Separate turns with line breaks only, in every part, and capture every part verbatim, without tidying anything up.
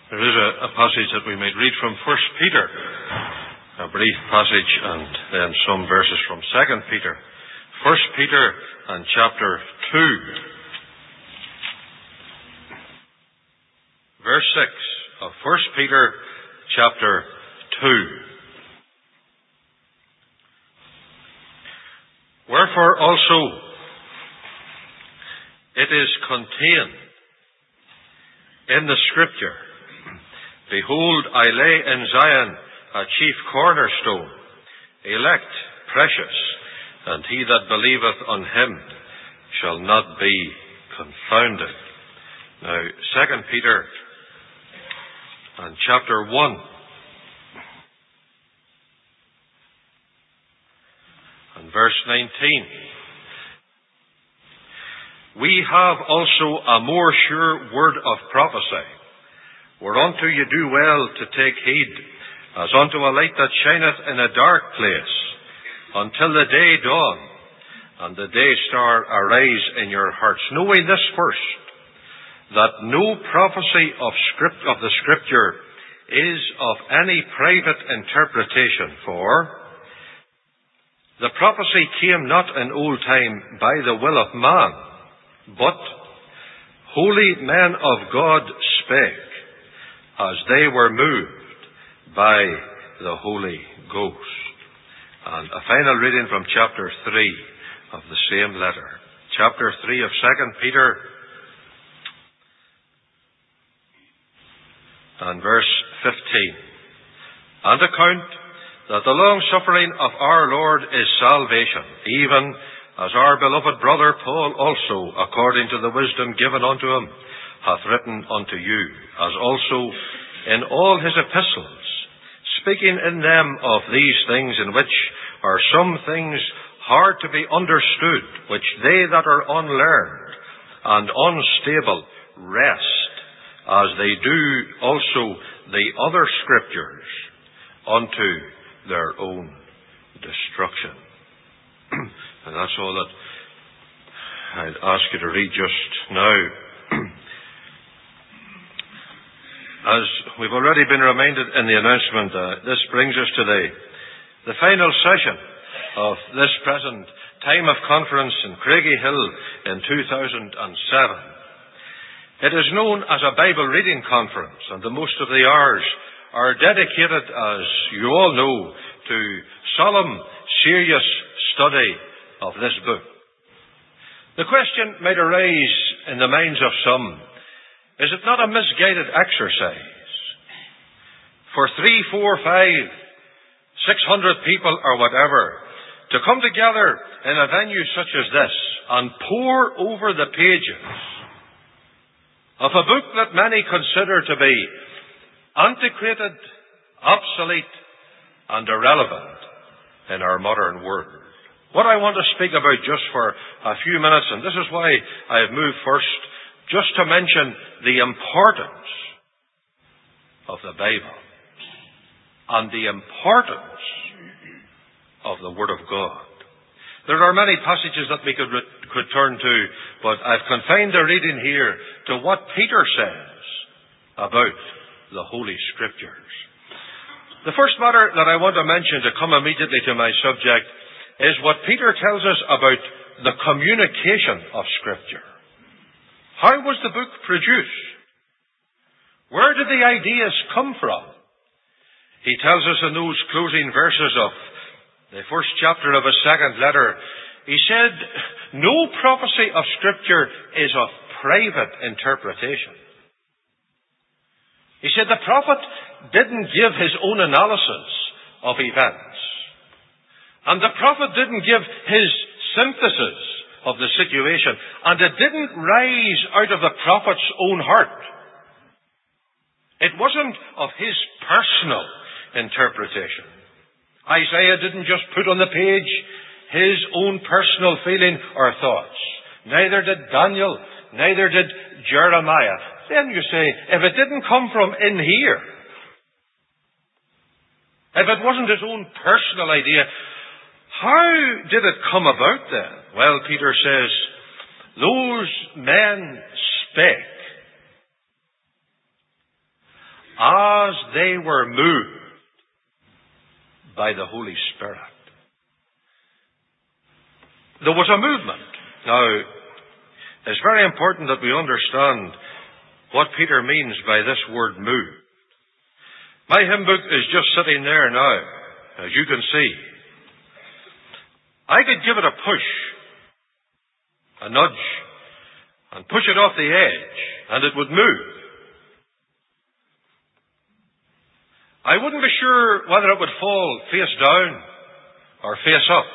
There is a, a passage that we might read from First Peter, a brief passage, and then some verses from Second Peter. First Peter and chapter two, verse six of First Peter chapter two. Wherefore also it is contained in the Scripture, Behold, I lay in Zion a chief cornerstone, elect, precious, and he that believeth on him shall not be confounded. Now, Second Peter and chapter one. And verse nineteen. We have also a more sure word of prophecy, whereunto ye do well to take heed, as unto a light that shineth in a dark place, until the day dawn, and the day star arise in your hearts. Knowing this first, that no prophecy of script of the Scripture is of any private interpretation, for the prophecy came not in old time by the will of man, but holy men of God spake, as they were moved by the Holy Ghost. And a final reading from chapter three of the same letter. Chapter three of Second Peter and verse fifteen. And account that the long suffering of our Lord is salvation, even as our beloved brother Paul also, according to the wisdom given unto him, hath written unto you, as also in all his epistles, speaking in them of these things, in which are some things hard to be understood, which they that are unlearned and unstable wrest, as they do also the other Scriptures, unto their own destruction. And that's all that I'd ask you to read just now. As we've already been reminded in the announcement, uh, this brings us to the, the final session of this present time of conference in Craigiehill in two thousand seven. It is known as a Bible reading conference, and the most of the hours are dedicated, as you all know, to solemn, serious study of this book. The question might arise in the minds of some, is it not a misguided exercise for three, four, five, six hundred people or whatever to come together in a venue such as this and pore over the pages of a book that many consider to be antiquated, obsolete, and irrelevant in our modern world? What I want to speak about just for a few minutes, and this is why I have moved first, just to mention the importance of the Bible and the importance of the Word of God. There are many passages that we could, could turn to, but I've confined the reading here to what Peter says about the Holy Scriptures. The first matter that I want to mention, to come immediately to my subject, is what Peter tells us about the communication of Scripture. How was the book produced? Where did the ideas come from? He tells us in those closing verses of the first chapter of his second letter, he said, no prophecy of Scripture is of private interpretation. He said the prophet didn't give his own analysis of events. And the prophet didn't give his synthesis of the situation. And it didn't rise out of the prophet's own heart. It wasn't of his personal interpretation. Isaiah didn't just put on the page his own personal feeling or thoughts. Neither did Daniel. Neither did Jeremiah. Then you say, if it didn't come from in here, if it wasn't his own personal idea, how did it come about then? Well, Peter says, those men spake as they were moved by the Holy Spirit. There was a movement. Now, it's very important that we understand what Peter means by this word move. My hymn book is just sitting there now, as you can see. I could give it a push, a nudge, and push it off the edge, and it would move. I wouldn't be sure whether it would fall face down or face up.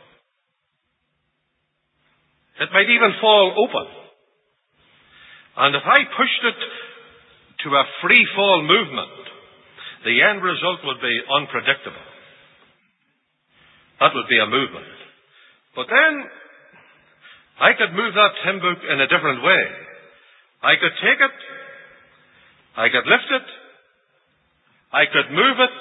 It might even fall open. And if I pushed it to a free fall movement, the end result would be unpredictable. That would be a movement. But then, I could move that hymn book in a different way. I could take it, I could lift it, I could move it,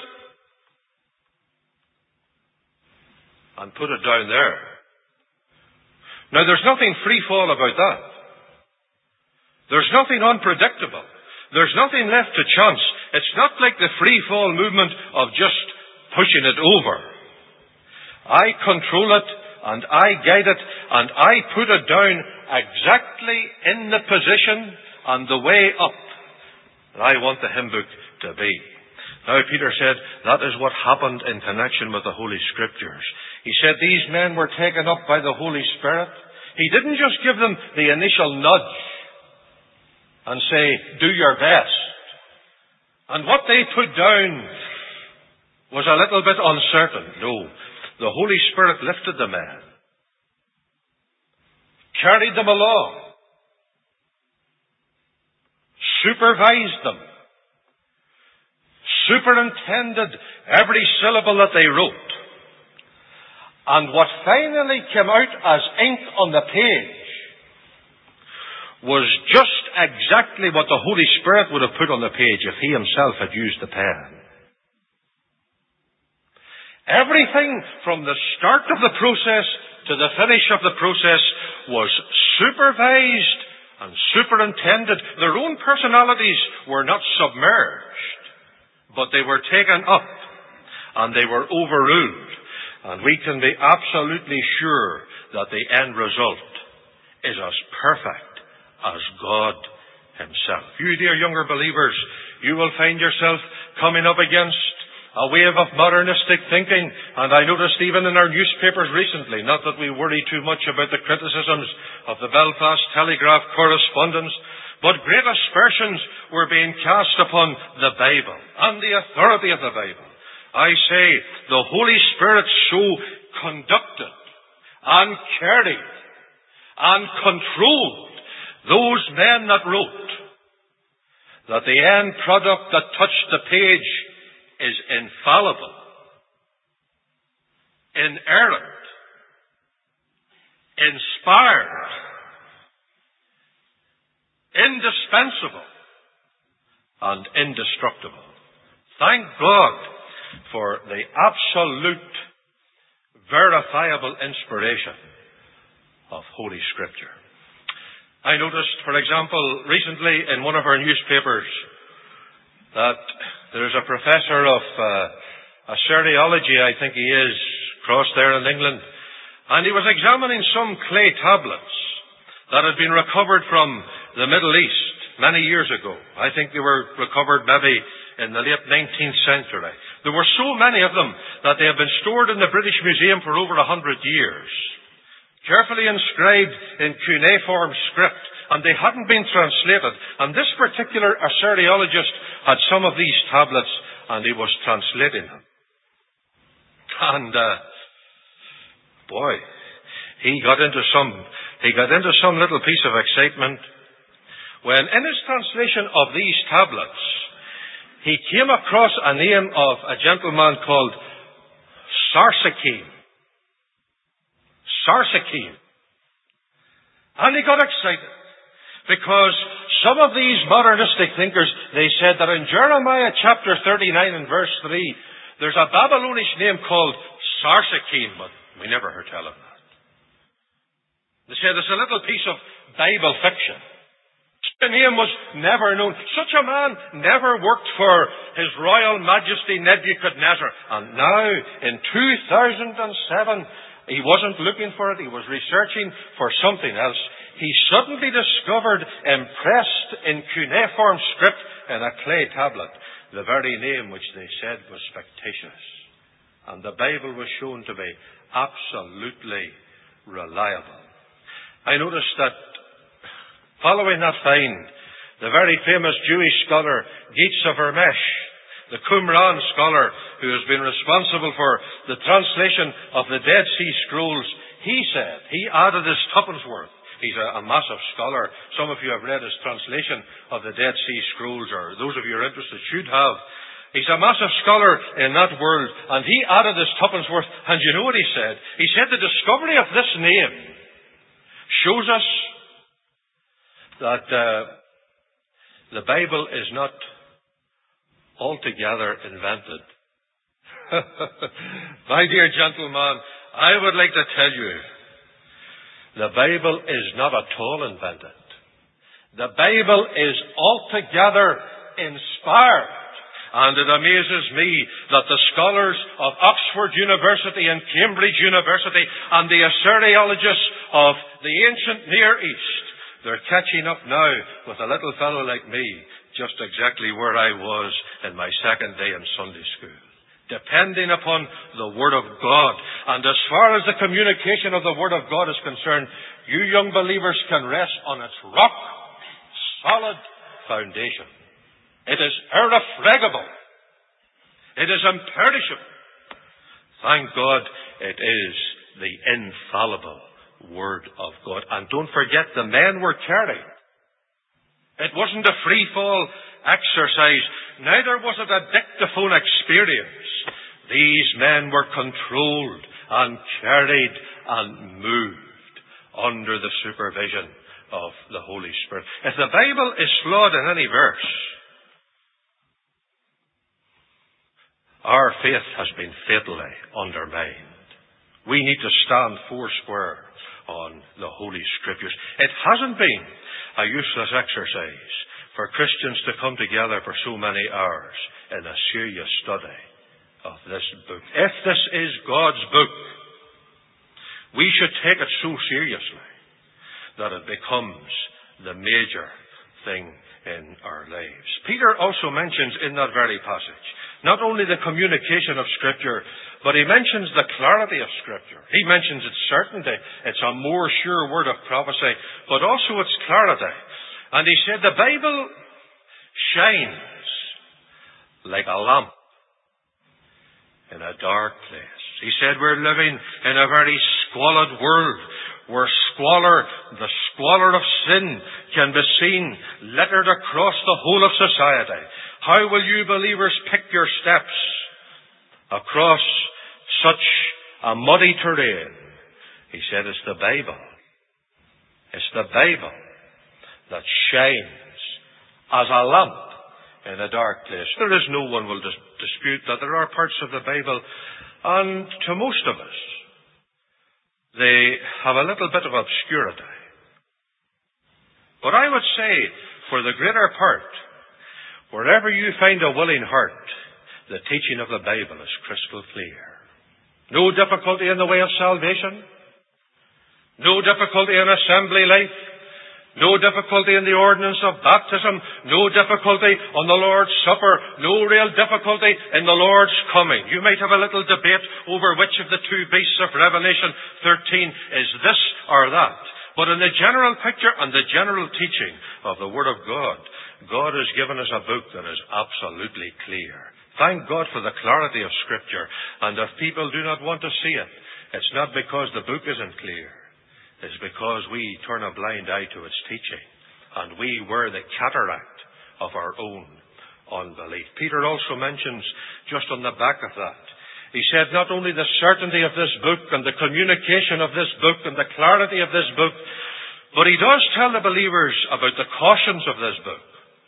and put it down there. Now, there's nothing free fall about that. There's nothing unpredictable. There's nothing left to chance. It's not like the free fall movement of just pushing it over. I control it, and I guide it, and I put it down exactly in the position and the way up that I want the hymn book to be. Now, Peter said that is what happened in connection with the Holy Scriptures. He said these men were taken up by the Holy Spirit. He didn't just give them the initial nudge and say, do your best. And what they put down was a little bit uncertain. No, the Holy Spirit lifted the men, carried them along, supervised them, superintended every syllable that they wrote. And what finally came out as ink on the page was just exactly what the Holy Spirit would have put on the page if He Himself had used the pen. Everything from the start of the process to the finish of the process was supervised and superintended. Their own personalities were not submerged, but they were taken up and they were overruled. And we can be absolutely sure that the end result is as perfect as God Himself. You dear younger believers, you will find yourself coming up against a wave of modernistic thinking. And I noticed even in our newspapers recently, not that we worry too much about the criticisms of the Belfast Telegraph correspondents, but great aspersions were being cast upon the Bible and the authority of the Bible. I say, the Holy Spirit so conducted and carried and controlled those men that wrote that the end product that touched the page is infallible, inerrant, inspired, indispensable, and indestructible. Thank God for the absolute, verifiable inspiration of Holy Scripture. I noticed, for example, recently in one of our newspapers that there's a professor of uh, Assyriology, I think he is, across there in England, and he was examining some clay tablets that had been recovered from the Middle East many years ago. I think they were recovered maybe in the late nineteenth century. There were so many of them that they have been stored in the British Museum for over a hundred years, carefully inscribed in cuneiform script, and they hadn't been translated. And this particular Assyriologist had some of these tablets, and he was translating them. And uh, boy, he got into some he got into some little piece of excitement when, in his translation of these tablets, he came across a name of a gentleman called Sarsakim. Sarsakim. And he got excited because some of these modernistic thinkers, they said that in Jeremiah chapter thirty-nine and verse three, there's a Babylonish name called Sarsakim, but we never heard tell of that. They said it's a little piece of Bible fiction. The name was never known. Such a man never worked for His Royal Majesty Nebuchadnezzar. And now, in two thousand seven, he wasn't looking for it. He was researching for something else. He suddenly discovered, impressed in cuneiform script in a clay tablet, the very name which they said was fictitious. And the Bible was shown to be absolutely reliable. I noticed that following that find, the very famous Jewish scholar Geetz of Hermesh, the Qumran scholar who has been responsible for the translation of the Dead Sea Scrolls, he said, he added his tuppence worth. He's a, a massive scholar. Some of you have read his translation of the Dead Sea Scrolls, or those of you who are interested should have. He's a massive scholar in that world, and he added his tuppence worth. And you know what he said? He said the discovery of this name shows us that uh, the Bible is not altogether invented. My dear gentleman, I would like to tell you, the Bible is not at all invented. The Bible is altogether inspired. And it amazes me that the scholars of Oxford University and Cambridge University and the Assyriologists of the ancient Near East, they're catching up now with a little fellow like me, just exactly where I was in my second day in Sunday school. Depending upon the Word of God. And as far as the communication of the Word of God is concerned, you young believers can rest on its rock, solid foundation. It is irrefragable. It is imperishable. Thank God it is the infallible Word of God. And don't forget, the men were carried. It wasn't a free-fall exercise. Neither was it a dictaphone experience. These men were controlled and carried and moved under the supervision of the Holy Spirit. If the Bible is flawed in any verse, our faith has been fatally undermined. We need to stand foursquare on the Holy Scriptures. It hasn't been a useless exercise for Christians to come together for so many hours in a serious study of this book. If this is God's book, we should take it so seriously that it becomes the major thing in our lives. Peter also mentions in that very passage not only the communication of Scripture, but he mentions the clarity of Scripture. He mentions its certainty. It's a more sure word of prophecy, but also its clarity. And he said the Bible shines like a lamp in a dark place. He said we're living in a very squalid world where squalor, the squalor of sin, can be seen littered across the whole of society. How will you believers pick your steps across such a muddy terrain? He said it's the Bible. It's the Bible that shines as a lamp in a dark place. There is no one will dis- dispute that there are parts of the Bible, and to most of us, they have a little bit of obscurity. But I would say, for the greater part, wherever you find a willing heart, the teaching of the Bible is crystal clear. No difficulty in the way of salvation. No difficulty in assembly life. No difficulty in the ordinance of baptism. No difficulty on the Lord's Supper. No real difficulty in the Lord's coming. You might have a little debate over which of the two beasts of Revelation thirteen is this or that. But in the general picture and the general teaching of the Word of God, God has given us a book that is absolutely clear. Thank God for the clarity of Scripture. And if people do not want to see it, it's not because the book isn't clear. It's because we turn a blind eye to its teaching. And we wear the cataract of our own unbelief. Peter also mentions, just on the back of that, he said not only the certainty of this book and the communication of this book and the clarity of this book, but he does tell the believers about the cautions of this book.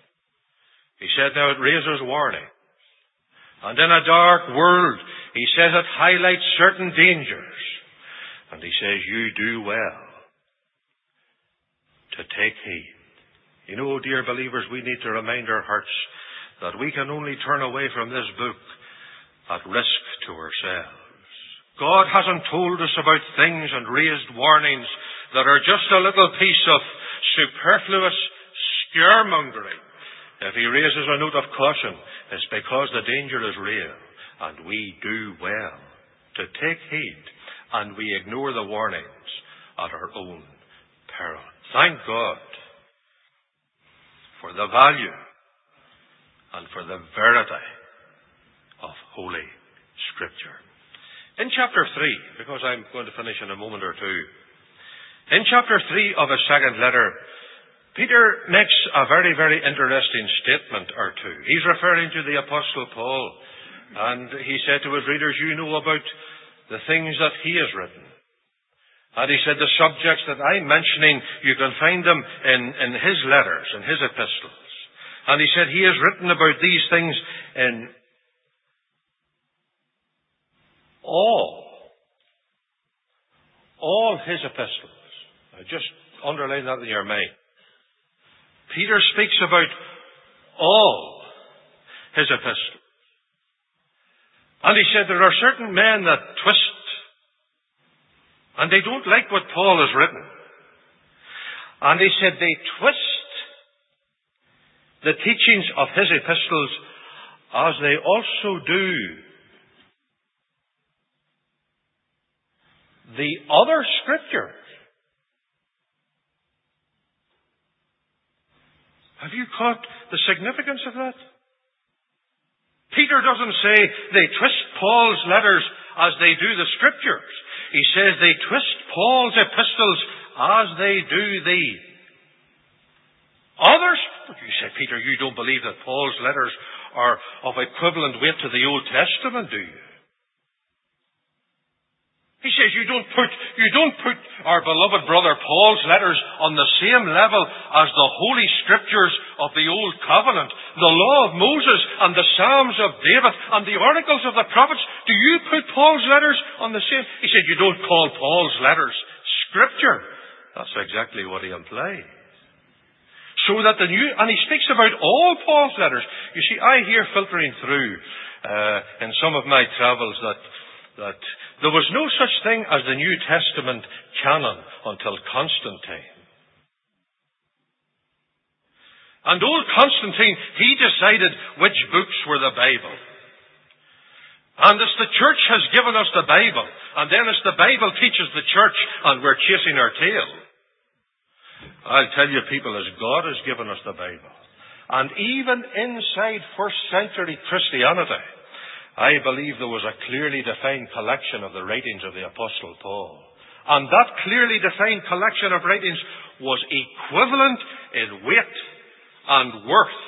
He said now it raises warning. And in a dark world, he says it highlights certain dangers. And he says you do well to take heed. You know, dear believers, we need to remind our hearts that we can only turn away from this book at risk to ourselves. God hasn't told us about things and raised warnings that are just a little piece of superfluous scaremongering. If he raises a note of caution, it's because the danger is real, and we do well to take heed, and we ignore the warnings at our own peril. Thank God for the value and for the verity of Holy Scripture. In chapter three, because I'm going to finish in a moment or two, in chapter three of his second letter, Peter makes a very, very interesting statement or two. He's referring to the Apostle Paul, and he said to his readers, you know about the things that he has written. And he said the subjects that I'm mentioning, you can find them in, in his letters, in his epistles. And he said he has written about these things in all, all his epistles. Now just underline that in your mind. Peter speaks about all his epistles. And he said there are certain men that twist, and they don't like what Paul has written. And he said they twist the teachings of his epistles as they also do the other scriptures. Have you caught the significance of that? Peter doesn't say they twist Paul's letters as they do the scriptures. He says they twist Paul's epistles as they do the others. You say, Peter, you don't believe that Paul's letters are of equivalent weight to the Old Testament, do you? He says you don't put, you don't put our beloved brother Paul's letters on the same level as the Holy Scriptures of the Old Covenant, the Law of Moses and the Psalms of David and the oracles of the prophets. Do you put Paul's letters on the same? He said you don't call Paul's letters Scripture. That's exactly what he implies. So that the new, and he speaks about all Paul's letters. You see, I hear filtering through uh, in some of my travels that that there was no such thing as the New Testament canon until Constantine. And old Constantine, he decided which books were the Bible. And as the church has given us the Bible, and then as the Bible teaches the church, and we're chasing our tail, I'll tell you people, as God has given us the Bible, and even inside first century Christianity, I believe there was a clearly defined collection of the writings of the Apostle Paul. And that clearly defined collection of writings was equivalent in weight and worth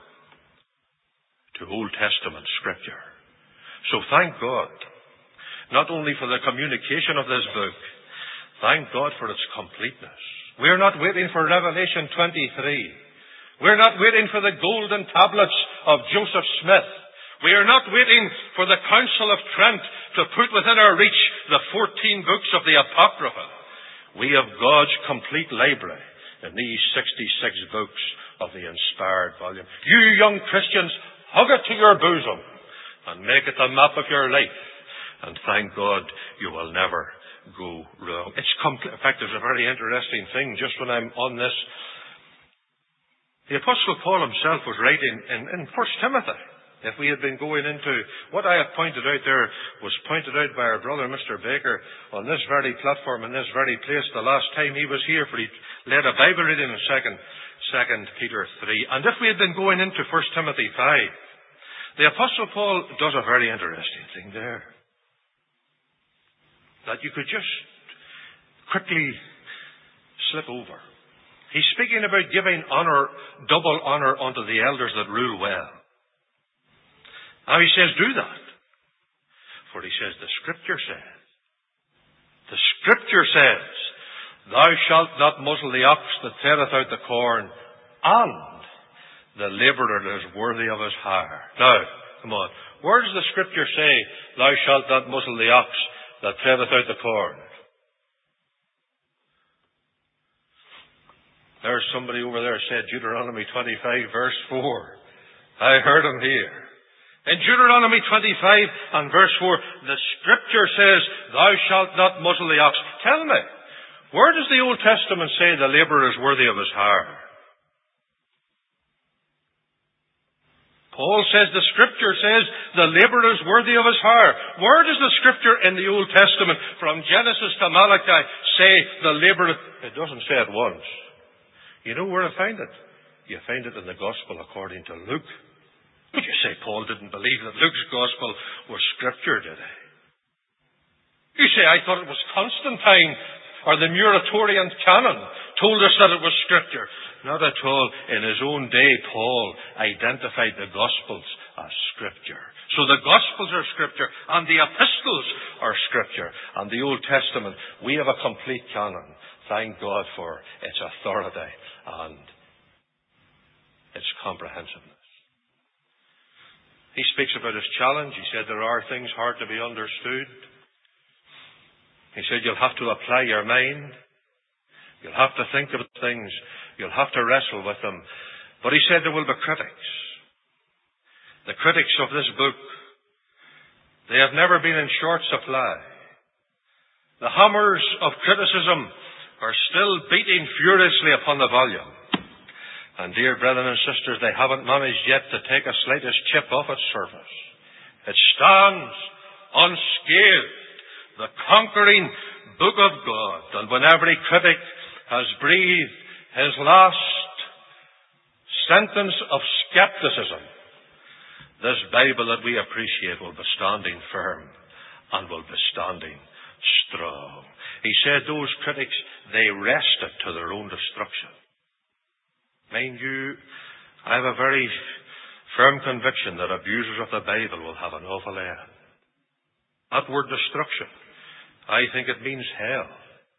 to Old Testament Scripture. So thank God, not only for the communication of this book, thank God for its completeness. We're not waiting for Revelation twenty-three. We're not waiting for the golden tablets of Joseph Smith. We are not waiting for the Council of Trent to put within our reach the fourteen books of the Apocrypha. We have God's complete library in these sixty-six books of the inspired volume. You young Christians, hug it to your bosom and make it the map of your life. And thank God you will never go wrong. It's complete. In fact, there's a very interesting thing just when I'm on this. The Apostle Paul himself was writing in, in First Timothy. If we had been going into what I have pointed out there was pointed out by our brother Mister Baker on this very platform in this very place the last time he was here, for he led a Bible reading in second, second Peter three. And if we had been going into First Timothy five, the Apostle Paul does a very interesting thing there that you could just quickly slip over. He's speaking about giving honor, double honor unto the elders that rule well. Now he says, do that. For he says, the Scripture says, the Scripture says, thou shalt not muzzle the ox that treadeth out the corn, and the labourer that is worthy of his hire. Now, come on. Where does the Scripture say, thou shalt not muzzle the ox that treadeth out the corn? There's somebody over there said Deuteronomy twenty-five verse four. I heard him here. In Deuteronomy twenty-five and verse four, the Scripture says, thou shalt not muzzle the ox. Tell me, where does the Old Testament say the labourer is worthy of his hire? Paul says the Scripture says the labourer is worthy of his hire. Where does the Scripture in the Old Testament, from Genesis to Malachi, say the labourer? It doesn't say it once. You know where I find it? You find it in the Gospel according to Luke. But you say Paul didn't believe that Luke's Gospel was Scripture, did he? You say, I thought it was Constantine or the Muratorian canon told us that it was Scripture. Not at all. In his own day, Paul identified the Gospels as Scripture. So the Gospels are Scripture, and the Epistles are Scripture. And the Old Testament, we have a complete canon. Thank God for its authority and its comprehensiveness. He speaks about his challenge. He said there are things hard to be understood. He said you'll have to apply your mind. You'll have to think about things. You'll have to wrestle with them. But he said there will be critics. The critics of this book, they have never been in short supply. The hammers of criticism are still beating furiously upon the volume. And dear brethren and sisters, they haven't managed yet to take a slightest chip off its surface. It stands unscathed, the conquering book of God. And when every critic has breathed his last sentence of skepticism, this Bible that we appreciate will be standing firm and will be standing strong. He said those critics, they wrested to their own destruction. Mind you, I have a very firm conviction that abusers of the Bible will have an awful end. That word destruction, I think it means hell.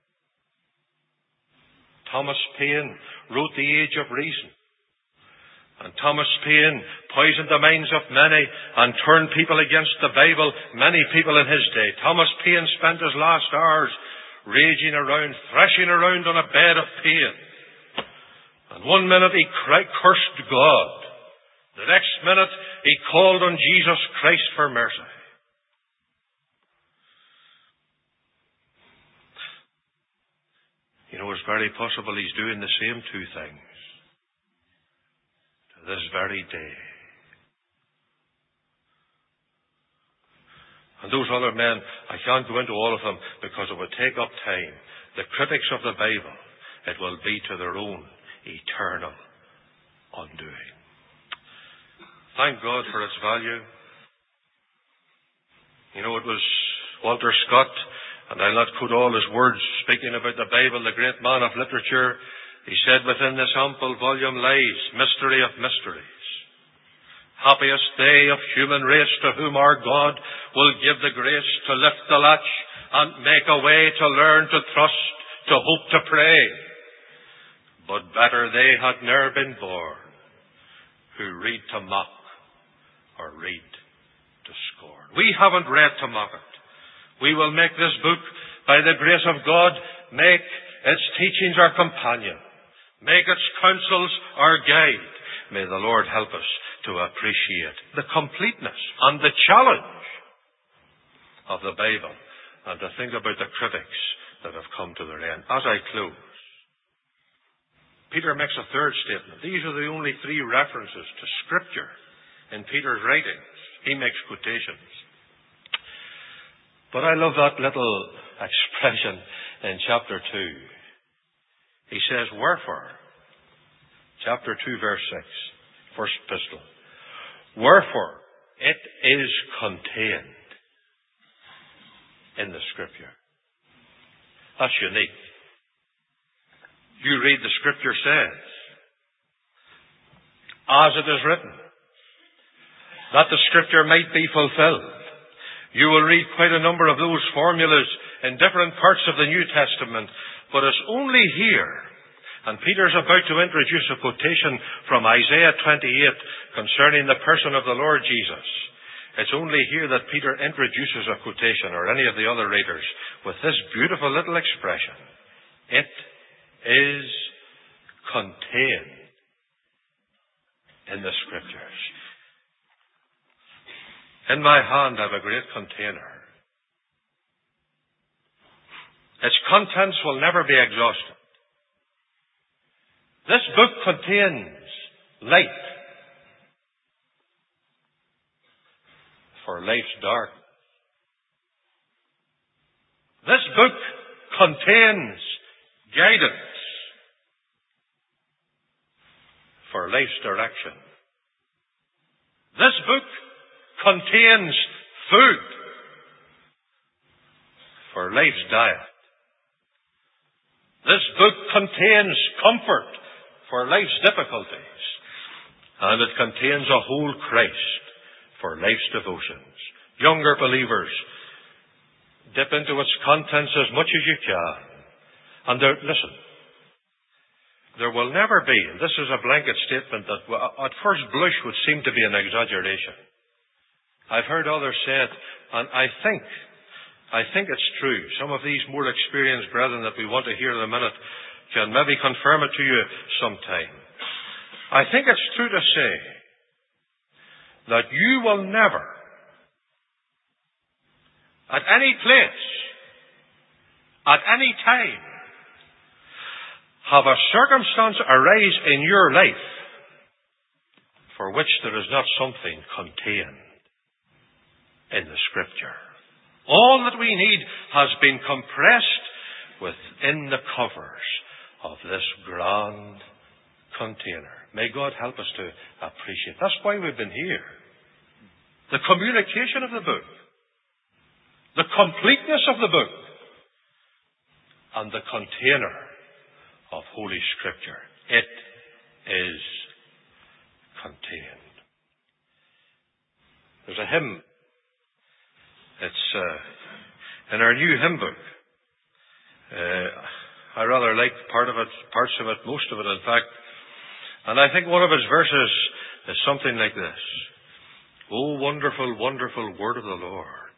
Thomas Paine wrote The Age of Reason. And Thomas Paine poisoned the minds of many and turned people against the Bible, many people in his day. Thomas Paine spent his last hours raging around, thrashing around on a bed of pain. And one minute he cursed God. The next minute he called on Jesus Christ for mercy. You know, it's very possible he's doing the same two things to this very day. And those other men, I can't go into all of them because it would take up time. The critics of the Bible, it will be to their own eternal undoing. Thank God for its value. You know, it was Walter Scott, and I'll not quote all his words, speaking about the Bible, the great man of literature. He said, within this ample volume lies mystery of mysteries. Happiest they of human race to whom our God will give the grace to lift the latch and make a way to learn, to trust, to hope, to pray. But better they had ne'er been born, who read to mock or read to scorn. We haven't read to mock it. We will make this book, by the grace of God, make its teachings our companion, make its counsels our guide. May the Lord help us to appreciate the completeness and the challenge of the Bible, and to think about the critics that have come to their end. As I close, Peter makes a third statement. These are the only three references to Scripture in Peter's writings. He makes quotations. But I love that little expression in chapter two. He says, wherefore, chapter two, verse six, first epistle, wherefore it is contained in the Scripture. That's unique. You read the Scripture says, as it is written, that the Scripture might be fulfilled. You will read quite a number of those formulas in different parts of the New Testament, but it's only here, and Peter's about to introduce a quotation from Isaiah twenty-eight concerning the person of the Lord Jesus. It's only here that Peter introduces a quotation, or any of the other readers, with this beautiful little expression. It is contained in the Scriptures. In my hand I have a great container. Its contents will never be exhausted. This book contains light for life's darkness. This book contains guidance for life's direction. This book contains food for life's diet. This book contains comfort for life's difficulties. And it contains a whole Christ for life's devotions. Younger believers, dip into its contents as much as you can. And there, listen, there will never be, and this is a blanket statement that at first blush would seem to be an exaggeration. I've heard others say it, and I think, I think it's true. Some of these more experienced brethren that we want to hear in a minute can maybe confirm it to you sometime. I think it's true to say that you will never, at any place, at any time, have a circumstance arise in your life for which there is not something contained in the Scripture. All that we need has been compressed within the covers of this grand container. May God help us to appreciate. That's why we've been here. The communication of the book, the completeness of the book, and the container of Holy Scripture. It is contained. There's a hymn. It's uh, in our new hymn book. Uh, I rather like part of it, parts of it, most of it, in fact. And I think one of its verses is something like this. O wonderful, wonderful word of the Lord.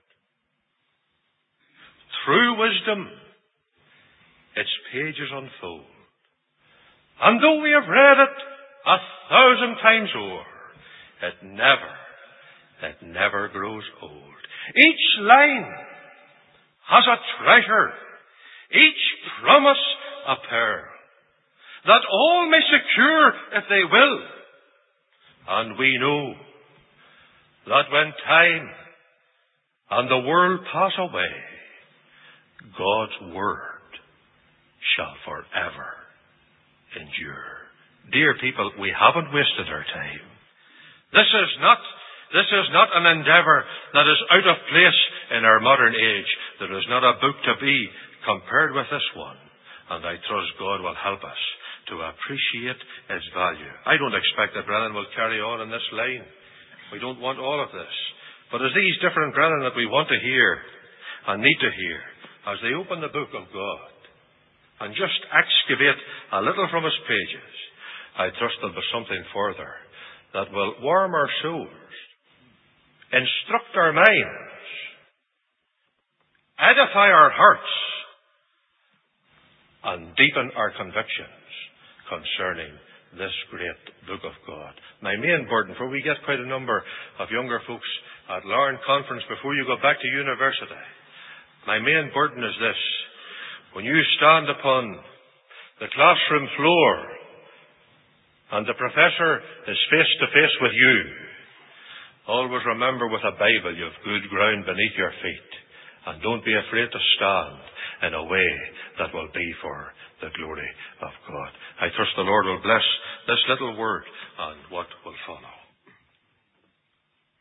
Through wisdom, its pages unfold. And though we have read it a thousand times o'er, it never, it never grows old. Each line has a treasure, each promise a pearl, that all may secure if they will. And we know that when time and the world pass away, God's word shall forever endure. Dear people, we haven't wasted our time. This is not This is not an endeavour that is out of place in our modern age. There is not a book to be compared with this one. And I trust God will help us to appreciate its value. I don't expect that brethren will carry on in this line. We don't want all of this. But as these different brethren that we want to hear and need to hear, as they open the book of God and just excavate a little from its pages, I trust there'll be something further that will warm our souls, instruct our minds, edify our hearts, and deepen our convictions concerning this great book of God. My main burden, for we get quite a number of younger folks at Larne Conference before you go back to university, my main burden is this. When you stand upon the classroom floor and the professor is face to face with you, always remember with a Bible you have good ground beneath your feet. And don't be afraid to stand in a way that will be for the glory of God. I trust the Lord will bless this little word and what will follow.